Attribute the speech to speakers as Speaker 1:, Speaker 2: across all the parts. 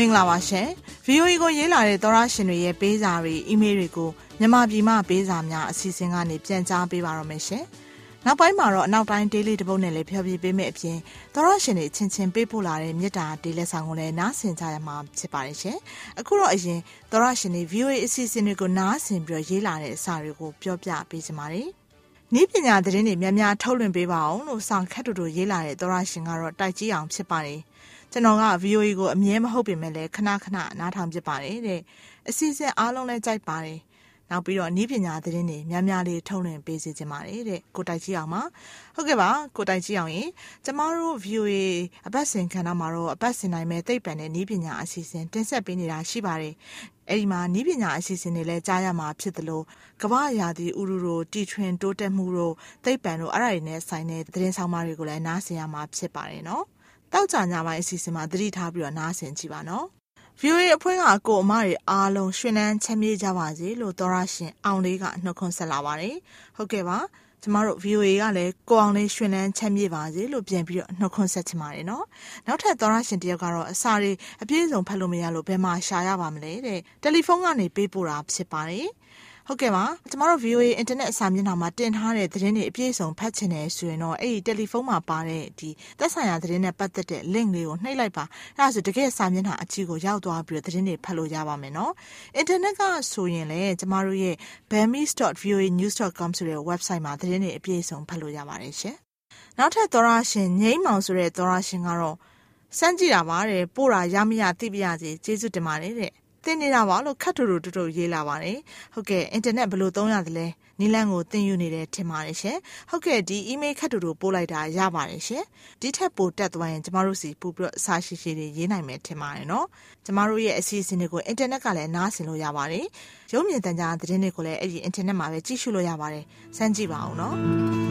Speaker 1: င်္ဂလာပါရှင် VOA ကိုရေးလာတဲ့သောရရှင်တွေရဲ့ပေးစာတွေအီးမေးလ်တွေကိုမြန်မာပြည်မှပေးစာများအစီအစဉ်ကနေပြန်ကြားပေးပါရမယ်ရှင်နောက်ပိုင်းမှာတော့အနောက်တိုင်း daily တပုတ်နဲ့လည်းဖျော်ဖြေပေးမယ့်အပြင်သောရရှင်တွေချင်းချင်းပေးပို့လာတဲ့မြစ်တာဒေးလက်ဆောင်ကိုလည်းနားဆင်ကြရမှာဖြစ်ပါတယ်ရှင်အခုတော့အရင်သောရရှင်တွေ VOA အစီအစဉ်တွေကိုနားဆင်ပြီးရေးလာတဲ့အစာတွေကိုပြောပြပေးကြပါမယ်နီးပညာသတင်းတွေများများထုတ်လွှင့်ပေးပါအောင်လို့ဆောင်ခက်တူတူရေးလာတဲ့သောရရှင်ကတော့တိုက်ကြီးအောင်ဖြစ်ပါတယ်ကျွန်တော်က VOA ကိုအမြဲမဟုတ်ပေမဲ့လည်းခဏခဏနားထောင်ဖြစ်ပါတယ်တဲ့အစီအစဉ်အားလုံးလည်းကြိုက်ပါတယ်နောက်ပြီးတော့နီးပညာသတင်းတွေများများလေးထုတ်လွှင့်ပေးစေချင်ပါတယ်တဲ့ကိုတိုက်ကြီးအောင်ပါဟုတ်ကဲ့ပါကိုတိုက်ကြီးအောင်ရင်ကျမတို့ VOA အပတ်စဉ်ခန်းမှာတော့အပတ်စဉ်တိုင်းပဲသိပ္ပံနဲ့နီးပညာအစီအစဉ်တင်ဆက်ပေးနေတာရှိပါတယ်အဲ့ဒီမှာနီးပညာအစီအစဉ်တွေလည်းကြားရမှာဖြစ်သလိုကမ္ဘာရာသီဥတုတို့တီထွင်တိုးတက်မှုတို့သိပ္ပံတို့အဲ့ဒါတွေနဲ့ဆိုင်တဲ့သတင်းဆောင်မတွေကိုလည်းနားဆင်ရမှာဖြစ်ပါတယ်နော်တောက်ကြညပိုင်းအစီအစဉ်မှာသတိထားပြီးတော့နားဆင်ကြည့်ပါနော် VOA အဖွဲ့ကကိုအမတွေအားလုံးရွှင်လန်းချမ်းမြေ့ကြပါစေလို့သောရရှင်အောင်လေးကနှုတ်ခွန်းဆက်လာပါတယ်ဟုတ်ကဲ့ပါကျမတို့ VOA ကလည်းကိုအောင်လေးရွှင်လန်းချမ်းမြေ့ပါစေလို့ပြန်ပြီးတော့နှုတ်ခွန်းဆက်ချင်ပါတယ်နော်နောက်ထပ်သောရရှင်တယောက်ကတော့အစာတွေအပြည့်အစုံဖတ်လို့မရလို့ဘယ်မှာရှာရပါမလဲတဲ့တယ်လီဖုန်းကနေပေးပို့တာဖြစ်ပါတယ်ဟုတ်ကဲ့ပါကျမတို့ VOA အင်တာနက်အစာမျက်နှာမှာတင်ထားတဲ့သတင်းတွေအပြည့်အစုံဖတ်ချင်တယ်ဆိုရင်တော့အဲ့ဒီတယ်လီဖုန်းမှာပါတဲ့ဒီသက်ဆိုင်ရာသတင်းနဲ့ပတ်သက်တဲ့ link လေးကိုနှိပ်လိုက်ပါအဲ့ဒါဆိုတကယ်စာမျက်နှာအကြီးကိုရောက်သွားပြီးတော့သတင်းတွေဖတ်လို့ရပါမယ်နော်အင်တာနက်ကဆိုရင်လည်းကျမတို့ရဲ့ burmese.voanews.com ဆိုတဲ့ website မှာသတင်းတွေအပြည့်အစုံဖတ်လို့ရပါတယ်ရှင်နောက်ထပ်သောရရှင်ငိမ့်မောင်ဆိုတဲ့သောရရှင်ကတော့စမ်းကြည့်တာပါတဲ့ပို့တာရမရသိပြရစီကျေးဇူးတင်ပါတယ်တဲ့တင်နေတာပါလို့ခတ်တူတူရေးလာပါတယ်ဟုတ်ကဲ့အင်တာနက်ဘယ်လိုသုံးရတယ်လဲနီလန်းကိုသင်ယူနေတယ်ထင်ပါတယ်ရှင်ဟုတ်ကဲ့ဒီ email ခတ်တူပို့လိုက်တာရပါတယ်ရှင်ဒီထက်ပိုတက်သွားရင်ကျမတို့စီပို့ပြီးတော့အစာရှိရှိတွေရေးနိုင်မယ်ထင်ပါတယ်နော်ကျမတို့ရဲ့အစီအစဉ်တွေကိုအင်တာနက်ကလည်းနားဆင်လို့ရပါတယ်ရုပ်မြင်သံကြားသတင်းတွေကိုလည်းအဲ့ဒီအင်တာနက်မှာပဲကြည့်ရှုလို့ရပါတယ်စမ်းကြည့်ပါဦးနော်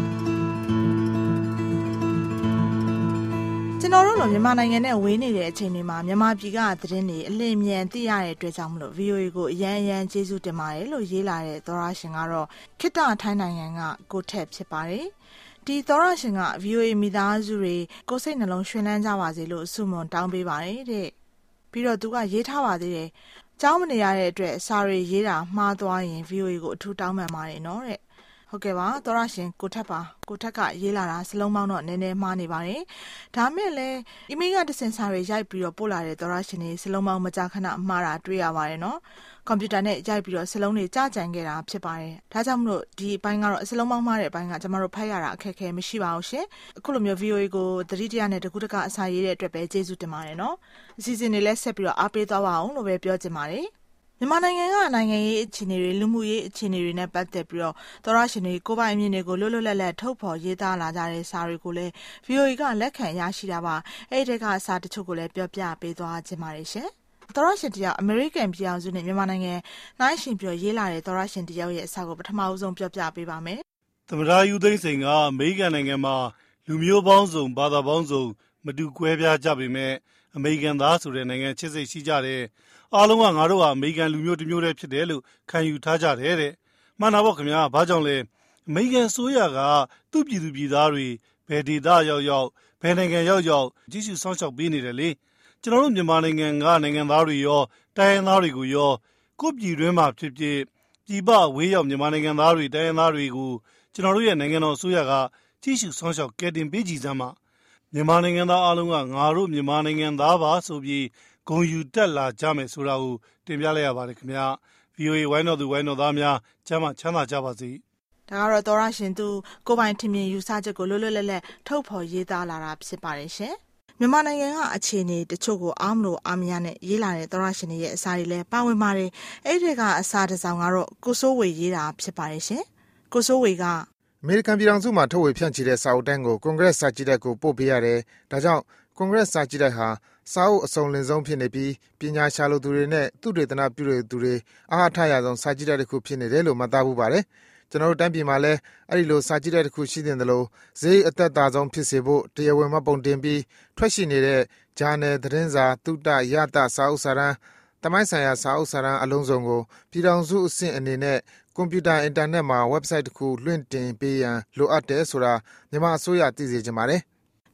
Speaker 1: ကျွန်တော်တို့လိုမြန်မာနိုင်ငံနဲ့ဝေးနေတဲ့အချိန်တွေမှာမြန်မာပြည်ကသတင်းတွေအလင်းမြန်သိရတဲ့အတွက်ကြောင့်မလို့ VOA ကိုအရန်ကျေးဇူးတင်ပါတယ်လို့ရေးလာတဲ့သောရရှင်ကတော့ခိတ္တထိုင်းနိုင်ငံကကိုထက်ဖြစ်ပါတယ်ဒီသောရရှင်က VOA မိသားစုတွေကိုစိတ်နှလုံးရွှင်လန်းကြပါစေလို့ဆုမွန်တောင်းပေးပါတယ်တဲ့ပြီးတော့သူကရေးထားပါသေးတယ်ကျောင်းမနေရတဲ့အတွက်စာရီရေးတာမှားသွားရင် VOA ကိုအထူးတောင်းပန်ပါတယ်နော်တဲ့ဟုတ်ကဲ့ပါသောရရှင်ကိုထက်ပါကိုထက်ကရေးလာတာစလုံးပေါင်းတော့နည်းနည်းမှားနေပါတယ်ဒါမဲ့လည်းအီးမေးလ်ကတစင်စာတွေရိုက်ပြီးတော့ပို့လာတဲ့သောရရှင်တွေစလုံးပေါင်းမကြာခဏမှားတာတွေ့ရပါတယ်နော်ကွန်ပျူတာနဲ့ရိုက်ပြီးတော့စလုံးတွေကြာကြံခဲ့တာဖြစ်ပါတယ်ဒါကြောင့်မလို့ဒီအပိုင်းကတော့စလုံးပေါင်းမှားတဲ့အပိုင်းကကျွန်တော်တို့ဖတ်ရတာအခက်အခဲမရှိပါဘူးရှင်အခုလိုမျိုး VOA ကိုသတိတရားနဲ့တကူတကအစာရေးတဲ့အတွက်ပဲကျေးဇူးတင်ပါတယ်နော်အစီအစဉ်တွေလည်းဆက်ပြီးတော့အားပေးသွားပါအောင်လို့ပဲပြောချင်ပါတယ်မြန်မာနိုင်ငံကနိုင်ငံရေးအခြေအနေတွေလူမှုရေးအခြေအနေတွေနဲ့ပတ်သက်ပြီးတော့သောရရှင်တွေကိုယ်ပိုင်အမြင်တွေကိုလွတ်လွတ်လပ်လပ်ထုတ်ဖော်ရေးသားလာကြတဲ့စာတွေကိုလည်း VOA ကလက်ခံရရှိတာပါအဲ့ဒီကအစာတချို့ကိုလည်းပြောပြပေးသွားခြင်းပါတယ်ရှင်သောရရှင်တယောက်အမေရိကန်ပြည်အောင်စုနဲ့မြန်မာနိုင်ငံနှိုင်းယှဉ်ပြီးရေးလာတဲ့သောရရှင်တယောက်ရဲ့အစာကိုပထမအဆုံးပြောပြပေးပါမယ်
Speaker 2: သမ္မတယူသိန်းစိန်ကအမေရိကန်နိုင်ငံမှာလူမျိုးပေါင်းစုံဘာသာပေါင်းစုံမတူကွဲပြားကြပေမဲ့အမေရိကန်သားဆိုတဲ့နိုင်ငံချစ်စိတ်ရှိကြတယ်အားလုံးကငါတို့ဟာအမေရိကန်လူမျိုးတစ်မျိုးတည်းဖြစ်တယ်လို့ခံယူထားကြတယ်တဲ့မှန်တာပေါ့ခင်ဗျာဘာကြောင့်လဲအမေရိကန်ဆိုရကသူ့ပြည်သူပြည်သားတွေဘယ်ဒေသရောက်ဘယ်နိုင်ငံရောက်ကြီးစုစောင့်ရှောက်ပေးနေတယ်လေကျွန်တော်တို့မြန်မာနိုင်ငံကနိုင်ငံသားတွေရောတိုင်းရင်းသားတွေကိုရောကိုယ့်ပြည်တွင်းမှာဖြစ်ဖြစ်ပြည်ပဝေးရောက်မြန်မာနိုင်ငံသားတွေတိုင်းရင်းသားတွေကိုကျွန်တော်တို့ရဲ့နိုင်ငံတော်ဆိုရကကြီးစုစောင့်ရှောက်ကယ်တင်ပေးကြည်စမ်းမှာမြန်မာနိုင်ငံသားအားလုံးကငါတို့မြန်မာနိုင်ငံသားပါဆိုပြီးဂုဏ်ယူတက်လာကြမယ်ဆိုတာကိုတင်ပြလိုက်ရပါတယ်ခင်ဗျာ VOA ဝိုင်းတော်သူဝိုင်းတော်သားများကျမ်းမာချမ်းသာကြပါစေ
Speaker 1: ဒါကတော့သောရရှင်သူကိုပိုင်ထင်မြင်ယူဆချက်ကိုလွတ်လွတ်လပ်လပ်ထုတ်ဖော်ရေးသားလာတာဖြစ်ပါတယ်ရှင်မြန်မာနိုင်ငံကအခြေအနေတချို့ကိုအားမလို့အားမရနဲ့ရေးလာတဲ့သောရရှင်ရဲ့အစာတွေလည်းပါဝင်ပါတယ်အဲ့ဒီကအစာတစ်စောင်ကတော့ကိုစိုးဝေရေးတာဖြစ်ပါတယ်ရှင်ကိုစိုးဝေကအ
Speaker 3: မေရိကန်ပြည်ထောင်စုမှာထုတ်ဝေဖြန့်ချီတဲ့စာအုပ်တန်းကိုကွန်ဂရက်စာကြည့်တိုက်ကိုပို့ပေးရတယ်ဒါကြောင့်ကွန်ဂရက်စာကြည့်တိုက်ဟာစာအုပ်အစုံလင်ဆုံးဖြစ်နေပြီးပညာရှာလို့သူတွေနဲ့သုတေသနပြုတဲ့သူတွေအားထားရဆုံးစာကြည့်တိုက်တစ်ခုဖြစ်နေတယ်လို့မှတ်သားဖို့ပါတယ်ကျွန်တော်တို့တိုင်းပြည်မှာလည်းအဲ့ဒီလိုစာကြည့်တိုက်တစ်ခုရှိတဲ့တယ်လို့ဈေးအသက်သာဆုံးဖြစ်စေဖို့တရားဝင်မှပုံတင်ပြီးထွက်ရှိနေတဲ့ဂျာနယ်သတင်းစာသုတရတစာအုပ်စာတမ်းတမိုင်းဆိုင်ရာစာအုပ်စာတမ်းအလုံးစုံကိုပြည်ထောင်စုအဆင့်အနေနဲ့ကွန်ပျူတာအင်တာနက်မှာ website တစ်ခုလွှင့်တင်ပေးရန်လိုအပ်တယ်ဆိုတာမြန်မာအစိုးရသိစေချင်ပါတယ်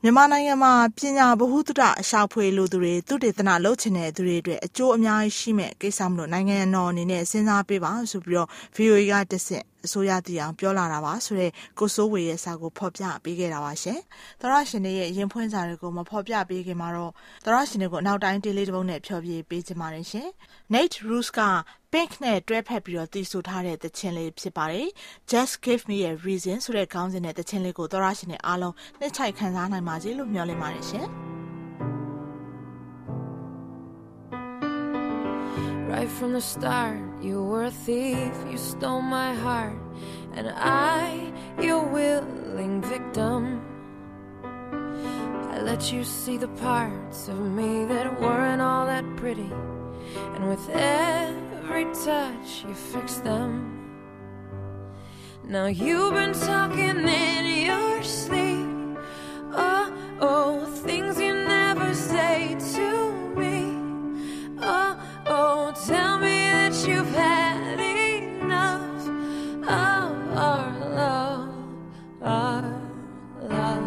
Speaker 1: မြန်မာနိုင်ငံမှာပညာဗဟုသုတရှာဖွေလိုသူတွေသုတေသနလုပ်ချင်တဲ့သူတွေအတွက်အကျိုးအများကြီးရှိမဲ့ကိစ္စမလို့နိုင်ငံတော်အနေနဲ့စဉ်းစားပေးပါဆိုပြီးတော့ VOA ကတဆင့်အစိုးရတည်အောင်ပြောလာတာပါဆိုတဲ့ကိုစိုးဝေရဲ့စာကိုဖော်ပြပေးခဲ့တာပါရှင်။သောရရှင်တွေရဲ့ရင်ဖွင့်စာတွေကိုမဖော်ပြပေးခင်မှာတော့သောရရှင်တွေကိုနောက်တိုင်းတေးလေးတစ်ပုဒ်နဲ့ဖြောပြပေးချင်ပါတယ်ရှင်။ Nate Roos က Pink နဲ့တွဲဖက်ပြီးတော့တည်ဆိုထားတဲ့သချင်းလေးဖြစ်ပါတယ်။ Just Give Me a Reason ဆိုတဲ့ခေါင်းစဉ်နဲ့သချင်းလေးကိုသောရရှင်တွေအားလုံးနှစ်ချိုက်ခံစားနိုင်ပါစေလို့မျှော်လင့်ပါတယ်ရှင်။
Speaker 4: Right from the start, you were a thief, you stole my heart, and I, your willing victim. I let you see the parts of me that weren't all that pretty, and with every touch you fixed them. Now you've been talking in your sleep, oh, oh, things you never say to me, oh, oh, tell me that you've had enough of our love, our love.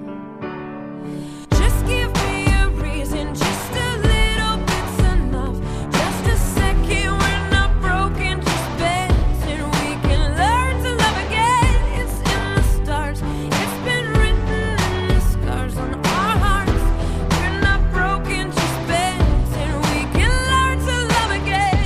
Speaker 4: Just give me a reason, just a little bit's enough. Just a second, we're not broken, just bends, and we can learn to love again. It's in the stars, it's been written in the scars on our hearts. We're not broken, just bends, and we can learn to love again.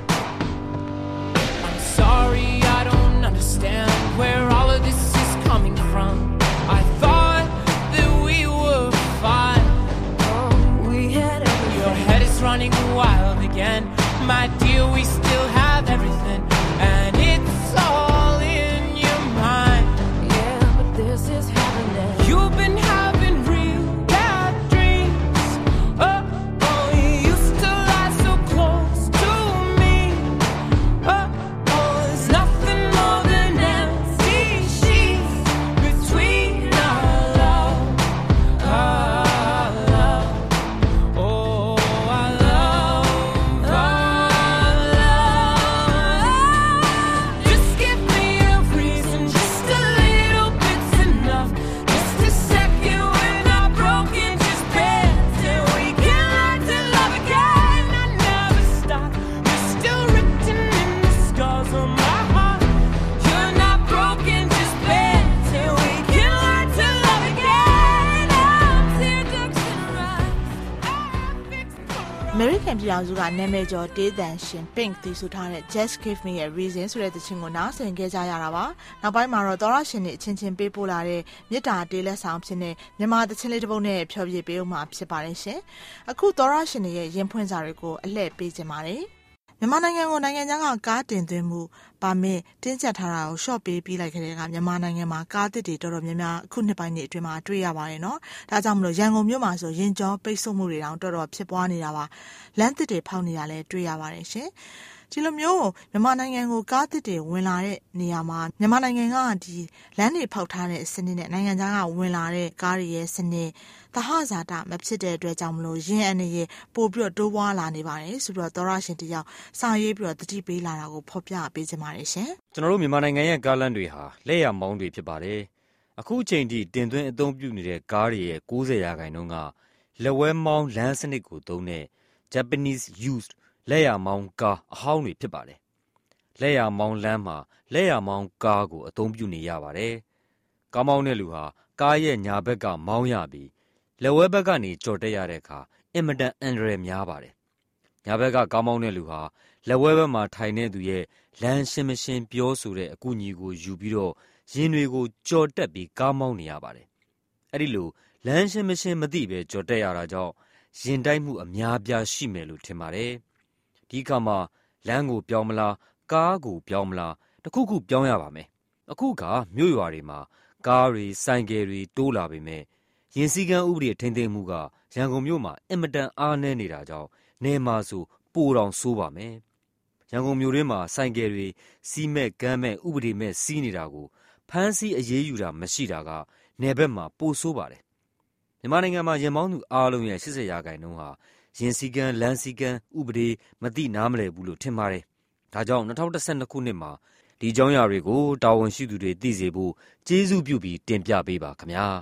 Speaker 4: I'm sorry, I don't understand where all of this is coming from. I thought that we were fine. Oh, we had everything. Your head is running wild again. My dear, we still have everything, and it's all in your mind. Yeah, but this is happening. You've been having real bad dreams. Oh, oh, you used to lie so close to me. Oh, oh, there's nothing more than empty sheets between our love, our love. Oh, our love, our love. Just give me a reason, just a little bit's enough. Just a second, we're not broken, just bends, and we can learn to love again. I never stop, you're still written in the scars on my heart. You're not broken, just bends, and we can learn to love again. Now tear ducts in our eyes, I fixed for us.
Speaker 1: American ပြည်တော်စုကနာမည်ကျော်တေးသံရှင် Pink တည်ဆိုထားတဲ့ Just Give Me a Reason ဆိုတဲ့သချင်းကိုနားဆင်ခဲ့ကြရတာပါ။နောက်ပိုင်းမှာတော့သောရရှင်တွေအချင်းချင်းပေးပို့လာတဲ့မေတ္တာတေးလက်ဆောင်ဖြစ်တဲ့မြန်မာသချင်းလေးတစ်ပုဒ်နဲ့ဖြောပြပေးဦးမှာဖြစ်ပါတယ်ရှင်။အခုသောရရှင်တွေရဲ့ရင်ဖွင့်စာတွေကိုအလှည့်ပေးခြင်းပါတယ်။မြန်မာနိုင်ငံကိုနိုင်ငံခြားကကားတင်သွင်းမှုပါမစ်တင်းကျပ်ထားတာကိုရှော့ပေးပြီးလိုက်ခဲ့တဲ့ကမြန်မာနိုင်ငံမှာကားသစ်တွေတော်တော်များများအခုနှစ်ပိုင်းတွေအတွင်းမှာတွေ့ရပါတယ်နော်။ဒါကြောင့်မလို့ရန်ကုန်မြို့မှာဆိုရင်ကျော်ပိတ်ဆို့မှုတွေတောင်တော်တော်ဖြစ်ပွားနေတာပါ။လမ်းသစ်တွေဖောက်နေတာလည်းတွေ့ရပါတယ်ရှင်။ဒီလိုမျိုးမြန်မာနိုင်ငံကိုကားသစ်တွေဝင်လာတဲ့နေရာမှာမြန်မာနိုင်ငံကဒီလမ်းတွေဖောက်ထားတဲ့စနစ်နဲ့နိုင်ငံခြားကဝင်လာတဲ့ကားတွေရဲ့စနစ်သဟဇာတမဖြစ်တဲ့အတွက်ကြောင့်မလို့ရင်းအနေနဲ့ပို့ပြီးတော့တိုးပွားလာနေပါတယ်ဆိုပြီးတော့သောရရှင်တယောက်စာရေးပြီးတော့တတိပေးလာတာကိုဖော်ပြပေးချင်ပါတယ်ရှင်။
Speaker 5: ကျွန်တော်တို့မြန်မာနိုင်ငံရဲ့ကားလမ်းတွေဟာလက်ရမောင်းတွေဖြစ်ပါတယ်။အခုအချိန်ထိတင်သွင်းအသုံးပြုနေတဲ့ကားတွေရဲ့90%ကလက်ဝဲမောင်းလမ်းစနစ်ကိုသုံးတဲ့ Japanese used လက်ရမောင်းကားအဟောင်းတွေဖြစ်ပါတယ်။လက်ရမောင်းလမ်းမှာလက်ရမောင်းကားကိုအသုံးပြုနေရပါတယ်။ကားမောင်းတဲ့လူဟာကားရဲ့ညာဘက်ကမောင်းရပြီးလက်ဝဲဘက်ကနေကြော်တက်ရတဲ့အခါအင်မတန်အန္တရာယ်များပါတယ်။ညာဘက်ကကားမောင်းတဲ့လူဟာလက်ဝဲဘက်မှာထိုင်တဲ့သူရဲ့လမ်းရှင်းမရှင်းပြောဆိုတဲ့အကူအညီကိုယူပြီးတော့ရင်တွေကိုကြော်တက်ပြီးကားမောင်းနေရပါတယ်။အဲ့ဒီလိုလမ်းရှင်းမရှင်းမသိပဲကြော်တက်ရတာကြောင့်ရင်တိုက်မှုအများပြားရှိမယ်လို့ထင်ပါတယ်။ဒီအခါမှာလမ်းကိုပြောင်းမလားကားကိုပြောင်းမလားတခုခုပြောင်းရပါမယ်။အခုကမြို့ရွာတွေမှာကားတွေဆိုင်ကယ်တွေတိုးလာပေမဲ့ရင်စည်းကမ်းဥပဒေထိန်းသိမ်းမှုကရန်ကုန်မြို့မှာအင်မတန်အားနည်းနေတာကြောင့်နေမှာဆိုပိုတောင်ဆိုးပါမယ်။ရန်ကုန်မြို့တွင်းမှာဆိုင်ကယ်တွေစီးမဲ့ကမ်းမဲ့ဥပဒေမဲ့စီးနေတာကိုဖမ်းဆီးအရေးယူတာမရှိတာကနေဘက်မှာပိုဆိုးပါတယ်။မြန်မာနိုင်ငံမှာရင်မောင်းသူအားလုံးရဲ့80%ဟာရင်စည်းကမ်းလမ်းစည်းကမ်းဥပဒေမသိနားမလည်ဘူးလို့ထင်ပါတယ်။ဒါကြောင့်2012ခုနှစ်မှာဒီအကြောင်းအရာတွေကိုတာဝန်ရှိသူတွေသိစေဖို့ကျေးဇူးပြုပြီးတင်ပြပေးပါခင်ဗျာ။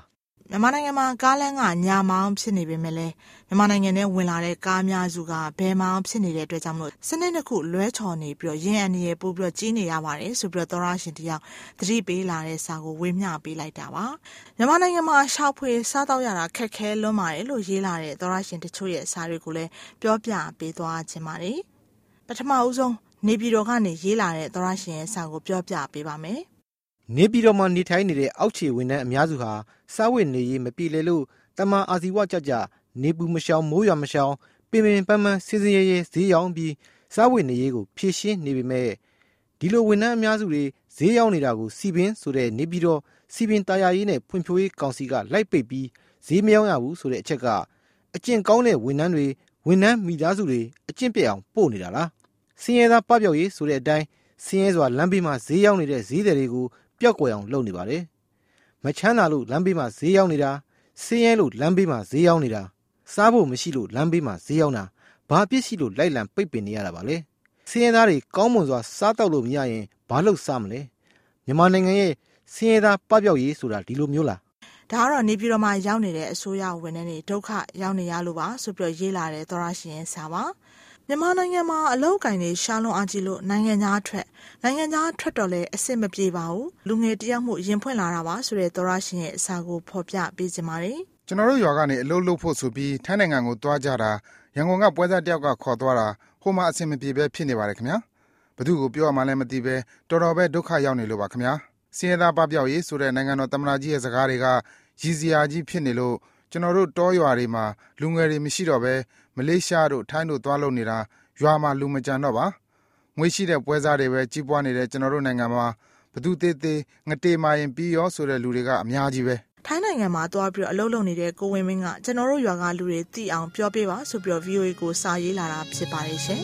Speaker 1: မြန်မာနိုင်ငံမှာကားလမ်းကညာမောင်းဖြစ်နေပေမဲ့လည်းမြန်မာနိုင်ငံထဲဝင်လာတဲ့ကားများစုကဘယ်မောင်းဖြစ်နေတဲ့အတွက်ကြောင့်မလို့စနစ်တစ်ခုလွဲချော်နေပြီးတော့ရင်းအန်ရဲ့ပို့ပြီးတော့ကြီးနေရပါတယ်ဆိုပြီးတော့သောရရှင်တယောက်သတိပေးလာတဲ့စာကိုဝေမျှပေးလိုက်တာပါမြန်မာနိုင်ငံမှာရှောက်ဖွေစားတော့ရတာခက်ခဲလွန်းပါတယ်လို့ရေးလာတဲ့သောရရှင်တချို့ရဲ့စာတွေကိုလည်းပြောပြပေးသွားခြင်းပါတယ်ပထမဦးဆုံးနေပြည်တော်ကနေရေးလာတဲ့သောရရှင်ရဲ့စာကိုပြောပြပေးပါမယ်
Speaker 6: နေပြည်တော်မှာနေထိုင်နေတဲ့အောက်ခြေဝန်ထမ်းအများစုဟာစားဝတ်နေရေးမပြေလည်လို့တမန်အာဇီဝကြကြနေပူမရှောင်မိုးရွာမရှောင်ပင်ပင်ပန်းပန်းစီစဉ်ရဲဈေးရောင်းပြီးစားဝတ်နေရေးကိုဖြည့်ရှင်းနေပေမဲ့ဒီလိုဝန်ထမ်းအများစုတွေဈေးရောင်းနေတာကိုစီပင်ဆိုတဲ့နေပြည်တော်စီပင်တာယာရေးနဲ့ဖွံ့ဖြိုးရေးကောင်စီကလိုက်ပိတ်ပြီးဈေးမရောင်းရဘူးဆိုတဲ့အချက်ကအကျင့်ကောင်းတဲ့ဝန်ထမ်းတွေဝန်ထမ်းမိသားစုတွေအကျင့်ပြတ်အောင်ပို့နေတာလားစင်ရဲသားပပျောက်ရေးဆိုတဲ့အတိုင်းစင်ရဲစွာလမ်းဘေးမှာဈေးရောင်းနေတဲ့ဈေးတွေကိုပျောက်ကွယ်အောင်လုပ်နေပါတယ်မချမ်းသာလို့လမ်းဘေးမှာဈေးရောင်းနေတာဆင်းရဲလို့လမ်းဘေးမှာဈေးရောင်းနေတာစားဖို့မရှိလို့လမ်းဘေးမှာဈေးရောင်းတာဘာပစ္စည်းလို့လိုက်လံပိတ်ပင်နေရတာပါလဲဆင်းရဲသားတွေကောင်းမွန်စွာစားတော့လို့မရရင်ဘာလို့စားမလဲမြန်မာနိုင်ငံရဲ့ဆင်းရဲသားပပျောက်ရေးဆိုတာဒီလိုမျိုးလား
Speaker 1: ဒါကတော့နေပြည်တော်မှာရောက်နေတဲ့အစိုးရဝန်ထမ်းတွေဒုက္ခရောက်နေရလို့ပါဆိုပြီးရေးလာတဲ့သောရရှင်ရဲ့စာပါမြန်မာနိုင်ငံမှာအလုပ်ကိုင်တွေရှားလွန်အားကြီးလို့နိုင်ငံသားထွက်တော့လဲအဆင်မပြေပါဘူးလူငယ်တယောက်မှုရင်ဖွင့်လာတာပါဆိုတဲ့သောရရှင်ရဲ့အစာကိုဖော်ပြပေးကြပါမယ်
Speaker 3: ကျွန်တော်တို့ရွာကနေအလုပ်လုပ်ဖို့ဆိုပြီးထိုင်းနိုင်ငံကိုသွားကြတာရန်ကုန်ကပွဲစားတယောက်ကခေါ်သွားတာဟိုမှာအဆင်မပြေပဲဖြစ်နေပါတယ်ခင်ဗျာဘသူကိုပြောရမှလည်းမသိပဲတော်တော်ပဲဒုက္ခရောက်နေလို့ပါခင်ဗျာစင်ရသားပပျောက်ရေးဆိုတဲ့နိုင်ငံတော်သမ္မတကြီးရဲ့စကားတွေကရည်စရာကြီးဖြစ်နေလို့ကျွန်တော်တို့တောရွာတွေမှာလူငယ်တွေမရှိတော့ပဲမလေးရှားတို့ထိုင်းတို့သွားလုပ်နေတာရွာမှာလူမကြံတော့ပါငွေရှိတဲ့ပွဲစားတွေပဲကြီးပွားနေတဲ့ကျွန်တော်တို့နိုင်ငံမှာဘသူသေးသေးငတေမာရင်ပြီးရောဆိုတဲ့လူတွေကအများကြီးပဲ
Speaker 1: ထိုင်းနိုင်ငံမှာသွားပြီးအလုပ်လုပ်နေတဲ့ကိုဝင်းမင်းကကျွန်တော်တို့ရွာကလူတွေသိအောင်ပြောပေးပါဆိုပြီး VOA ကိုစာရေးလာတာဖြစ်ပါတယ်ရှင်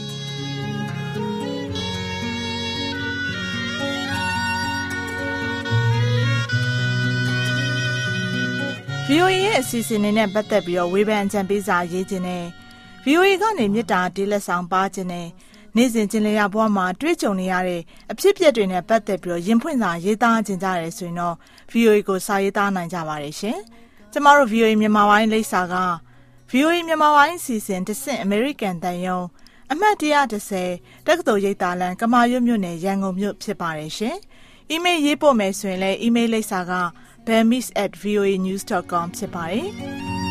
Speaker 1: VOA ရဲ့အစီအစဉ်တွေနဲ့ပတ်သက်ပြီးတော့ဝေဖန်အကြံပေးစာရေးခြင်းနဲ့ VOA ကနေမြစ်တာဒေးလက်ဆောင်ပါခြင်းနဲ့နေ့စဉ်ကျင်လည်ရဘဝမှာတွေ့ကြုံနေရတဲ့အဖြစ်အပျက်တွေနဲ့ပတ်သက်ပြီးတော့ရင်ဖွင့်စာရေးသားခြင်းကြရဲဆိုရင်တော့ VOA ကိုစာရေးသားနိုင်ကြပါတယ်ရှင်။ကျမတို့ VOA မြန်မာပိုင်းလိပ်စာက VOA မြန်မာပိုင်းအစီအစဉ်တစ်ဆင့် American တန်ယုံအမှတ်130တက္ကသိုလ်ရိပ်သာလန်ကမာရွတ်မြို့နယ်ရန်ကုန်မြို့ဖြစ်ပါတယ်ရှင်။ email ရေးပို့မယ်ဆိုရင်လည်း email လိပ်စာက bamiss@voanews.com ဖြစ်ပါတယ်။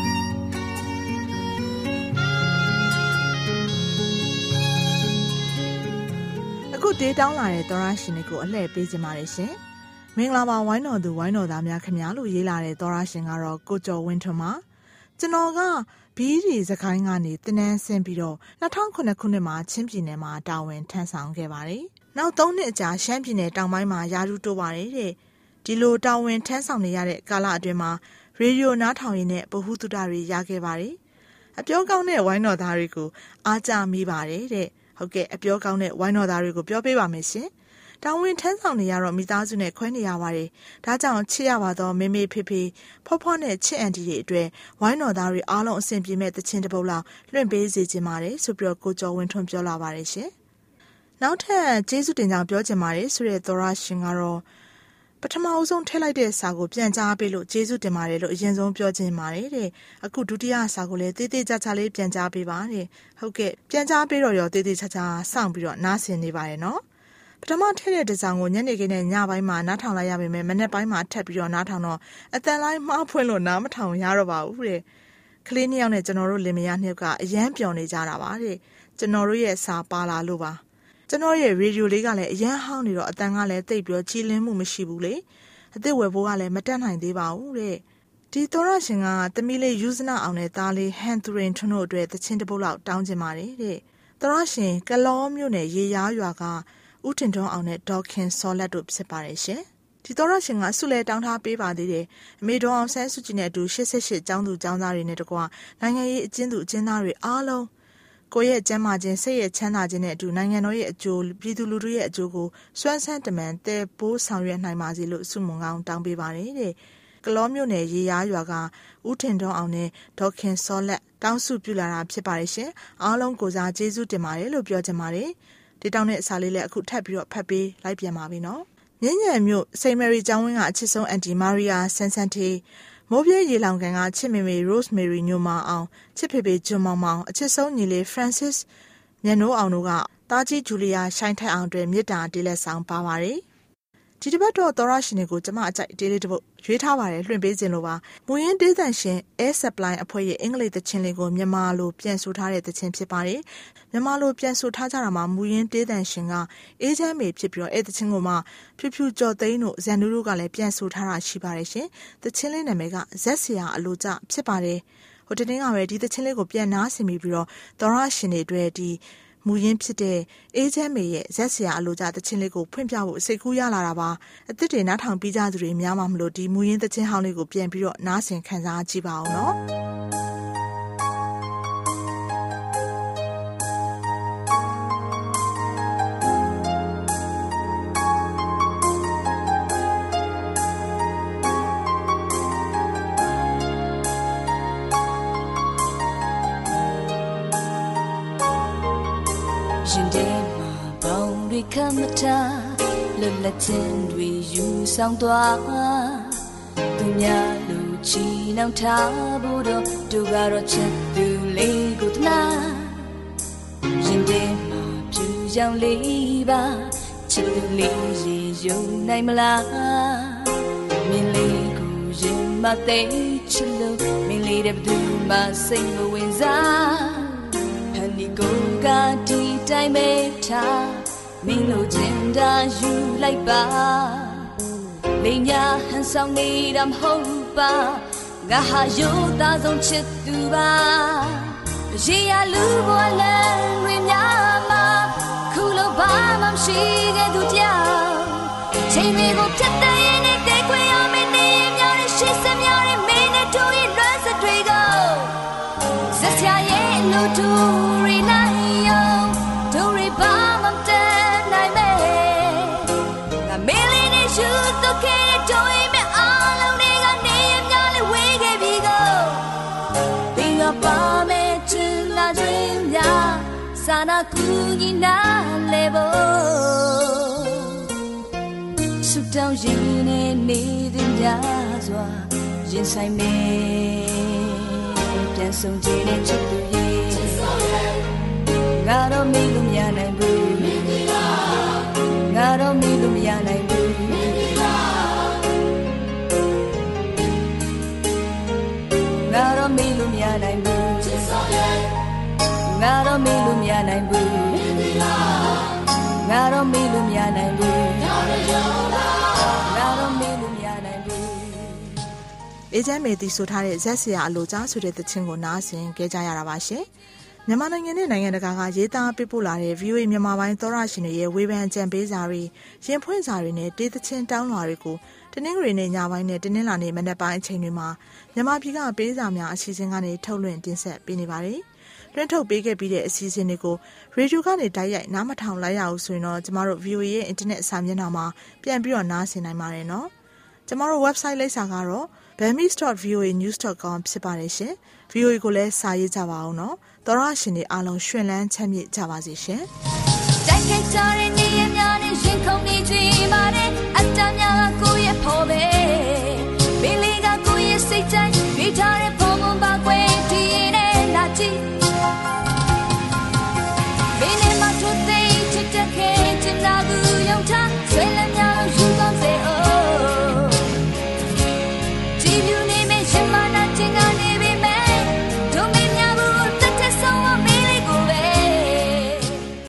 Speaker 1: အခုဒေးတောင်းလာတဲ့သောရရှင်တွေကိုအလှည့်ပေးကြပါရရှင်။မင်္ဂလာပါဝိုင်းတော်သူဝိုင်းတော်သားများခင်ဗျာလို့ရေးလာတဲ့သောရရှင်ကတော့ကိုကျော်ဝင်းထွန်းပါ။ကျွန်တော်ကဘီးရီစကိုင်းကနေတင်နန်းဆင်းပြီးတော့2009ခုနှစ်မှာချင်းပြည်နယ်မှာတာဝန်ထမ်းဆောင်ခဲ့ပါတယ်။နောက်3နှစ်အကြာရှမ်းပြည်နယ်တောင်ပိုင်းမှာယာရုတိုးပါတယ်တဲ့။ဒီလိုတာဝန်ထမ်းဆောင်နေရတဲ့ကာလအတွင်းမှာရေဒီယိုနားထောင်ရင်းနဲ့ဗဟုသုတတွေရခဲ့ပါတယ်။အပြောကောင်းတဲ့ဝိုင်းတော်သားတွေကိုအားကြမိပါတယ်တဲ့။ဟုတ်ကဲ့အပြောကောင်းတဲ့ဝိုင်းတော်သားတွေကိုပြောပေးပါမယ်ရှင်။တာဝန်ထမ်းဆောင်နေရတော့မိသားစုနဲ့ခွဲနေရပါတယ်။ဒါကြောင့်ချစ်ရပါတော့မေမေဖေဖေဖောဖောနဲ့ချစ်အန်တီတွေအတွက်ဝိုင်းတော်သားတွေအားလုံးအဆင်ပြေမဲ့တခြင်းတစ်ပုဒ်လောက်လွှင့်ပေးစေချင်ပါတယ်ဆိုပြီးတော့ကိုကျော်ဝင်းထွန်းပြောလာပါတယ်ရှင်။နောက်ထပ်ကျေးဇူးတင်ကြောင်းပြောချင်ပါတယ်ဆိုတဲ့သောရရှင်ကတော့ပထမအဆုံးထည့်လိုက်တဲ့စာကိုပြန်ကြားပေးလို့ကျေးဇူးတင်ပါတယ်လို့အရင်ဆုံးပြောချင်ပါတယ်တဲ့အခုဒုတိယစာကိုလည်းတေးသေးချာချာလေးပြန်ကြားပေးပါတဲ့ဟုတ်ကဲ့ပြန်ကြားပေးတော့ရောတေးသေးချာချာစောင့်ပြီးတော့နားဆင်နေပါတယ်နော်ပထမထည့်တဲ့ဒီဇိုင်းကိုညနေခင်းနဲ့ညပိုင်းမှာနားထောင်လိုက်ရပေမဲ့မနေ့ပိုင်းမှာထပ်ပြီးတော့နားထောင်တော့အတန်လိုင်းမှားဖွင့်လို့နားမထောင်ရတော့ပါဘူးတဲ့ကလေးနှစ်ယောက်နဲ့ကျွန်တော်တို့လင်မယားနှစ်ယောက်ကအရန်ပျော်နေကြတာပါတဲ့ကျွန်တော်တို့ရဲ့စာပါလာလို့ပါကျွန်တော်ရဲ့ရေဒီယိုလေးကလည်းအရန်ဟောင်းနေတော့အတန်ကလည်းတိတ်ပြီးတော့ကြည်လင်းမှုမရှိဘူးလေအသက်ဝယ်ဖို့ကလည်းမတက်နိုင်သေးပါဘူးတဲ့ဒီသောရရှင်ကသမီးလေးယူဇနာအောင်နဲ့သားလေးဟန်သူရင်ထွန်းတို့အတွက်တခြင်းတစ်ပုဒ်လောက်တောင်းချင်ပါတယ်တဲ့သောရရှင်ကလောမြို့နယ်ရေရားရွာကဦးတင်ထွန်းအောင်နဲ့ဒေါခင်စောလက်တို့ဖြစ်ပါတယ်ရှင်ဒီသောရရှင်ကဆုလဲတောင်းထားပေးပါသေးတယ်အမေတော်အောင်ဆန်းစုကြည်နဲ့အတူ88ကျောင်းသူကျောင်းသားတွေနဲ့တကွနိုင်ငံရေးအကျဉ်းသူအကျဉ်းသားတွေအားလုံးကိုယ့်ရဲ့ကျမ်းမာခြင်းစိတ်ရဲ့ချမ်းသာခြင်းနဲ့အတူနိုင်ငံတော်ရဲ့အကျိုးပြည်သူလူထုရဲ့အကျိုးကိုစွမ်းဆန်းတမန်တဲပိုးဆောင်ရွက်နိုင်ပါစေလို့ဆုမွန်ကောင်းတောင်းပေးပါတယ်တဲ့ကလောမြို့နယ်ရေရားရွာကဦးထင်ထွန်းအောင်နဲ့ဒေါခင်စောလက်တောင်းစုပြုလာတာဖြစ်ပါတယ်ရှင်အားလုံးကိုစားကျေးဇူးတင်ပါတယ်လို့ပြောချင်ပါတယ်ဒီတောင်းတဲ့အစာလေးလည်းအခုထပ်ပြီးတော့ဖတ်ပေးလိုက်ပြန်ပါပြီနော်မြင်းညံမြို့စိန်မယ်ရီကျောင်းဝင်းကအချစ်ဆုံးအန်တီမာရီယာဆန်ဆန်တီမိုးပြည့်ရေလောင်ကန်ကချစ်မေမေ Rosemary ညိုမအောင်ချစ်ဖေဖေဂျွန်မောင်မောင်အချစ်ဆုံးညီလေး Francis ညနိုးအောင်တို့ကတာကြီးဂျူလီယာရှိုင်းထိုက်အောင်တွေမြစ်တာတေးလက်ဆောင်ပါပါတယ်ဒီတစ်ပတ်တော့သောရရှင်တွေကိုကျမအကြိုက်တေးလေးတစ်ပုဒ်ရွေးထားပါတယ်လွှင့်ပေးခြင်းလို့ပါမူရင်းဒေသရှင် Air Supply အဖွဲ့ရဲ့အင်္ဂလိပ်သချင်းလေးကိုမြန်မာလိုပြန်ဆိုထားတဲ့သချင်းဖြစ်ပါတယ်မြန်မာလိုပြန်ဆိုထားကြတာမှာမူရင်းဒေသရှင်ကအေးချမ်းမေဖြစ်ပြီးတော့အဲ့သချင်းကိုမှဖြူဖြူကြော်သိန်းတို့ဇန်နူးတို့ကလည်းပြန်ဆိုထားတာရှိပါတယ်ရှင်သချင်းလေးနာမည်ကဇက်ဆရာအလိုကျဖြစ်ပါတယ်ဟိုတနေ့ကပဲဒီသချင်းလေးကိုပြန်နားဆင်ပြီးတော့သောရရှင်တွေအတွက်ဒီမူရင်းဖြစ်တဲ့အေးချမ်းမေရဲ့ဇက်ဆရာအလိုကျသချင်းလေးကိုဖွင့်ပြဖို့စိတ်ကူးရလာတာပါအသစ်တွေနားထောင်ပြီးကြသူတွေများမှမလို့ဒီမူရင်းသချင်းဟောင်းလေးကိုပြန်ပြီးတော့နားဆင်ခံစားကြည့်ပါအောင်နော်
Speaker 7: ရင်ထဲမှာဘောင်တွေခမထားလွတ်လပ်ခြင်းတွေယူဆောင်သွားသူများလူချီနှောင်ထားဖို့တော့သူကတော့ချက်သူလေးကိုတနာရင်ထဲမှာပြူရောင်လေးပါချစ်သူလေးရေယုံနိုင်မလားမင်းလေးကိုရင်မသိချစ်လို့မင်းလေးတဲ့ဘသူမှစိတ်မဝင်စားဒီကိုကဒီတိုင်းမေထားမင်းတို့ကျင်တာယူလိုက်ပါလိန်ညာဟန်ဆောင်နေတာမဟုတ်ပါငါဟာရိုးသားဆုံးချစ်သူပါရေရလူဘဝလမ်းတွေများမှာခုလိုဘာမှမရှိခဲ့သူကြောင့်ချိန်တွေကိုဖြတ်တန်းရင်းနဲ့ခွေရမင်းနေများတဲ့ရှေ့ဆက်များတဲ့မင်းနဲ့တို့ရဲ့လွမ်းစတွေကိုဇက်ဆရာရဲ့လူတို့စာနာကူညီနာလေဖို့ဆုတောင်းရင်နဲ့နေတဲ့များစွာရင်ဆိုင်မေပြန်ဆုံးခြင်းနဲ့ချစ်သူရဲ့ငါတော့မေ့လို့မရနိုင်ဘူးငါတော့မေ့လို့မရနိုင်ဘူးငါတော့မေ့လို့မရနိုင်ဘူးငါတော့မေ့လို့မရနိုင်ဘူးငါတော့မေ့လို့မရနိုင်ဘူးငါတော့မေ့လို့မရနိုင်ဘူး
Speaker 1: အေဂျင့်မေတီဆိုထားတဲ့ဇက်ဆရာအလိုကြားဆိုတဲ့သချင်းကိုနားဆင်ကြကြရတာပါရှင်မြန်မာနိုင်ငံနဲ့နိုင်ငံတကာကရေးသားပေးပို့လာတဲ့ VOA မြန်မာပိုင်းသောရရှင်တွေရဲ့ဝေဖန်ကြံပေးစာတွေရင်ဖွင့်စာတွေနဲ့တေးသချင်းတောင်းလွှာတွေကိုတနင်္ဂနွေနေ့ညပိုင်းနဲ့တနင်္လာနေ့မနက်ပိုင်းအချိန်တွေမှာမြန်မာပြည်ကပေးစာများအစီအစဉ်ကနေထုတ်လွှင့်တင်ဆက်ပေးနေပါတယ်လွှင့်ထုတ်ပေးခဲ့ပြီးတဲ့အစီအစဉ်တွေကိုရေဒီယိုကနေတိုက်ရိုက်နားမထောင်လိုက်ရအောင်ဆိုရင်တော့ကျမတို့ VOA ရဲ့ internet စာမျက်နှာမှာပြန်ပြီးတော့နားဆင်နိုင်ပါတယ်နော်ကျမတို့ website လိပ်စာကတော့ burmese.voanews.com ဖြစ်ပါတယ်ရှင် VOA ကိုလည်းစာရေးကြပါအောင်နော်သောရရှင်တွေအားလုံးရှင်လန်းချမ်းမြေ့ကြပါစေရှင်
Speaker 7: တိုက်ခိုက်ကြတဲ့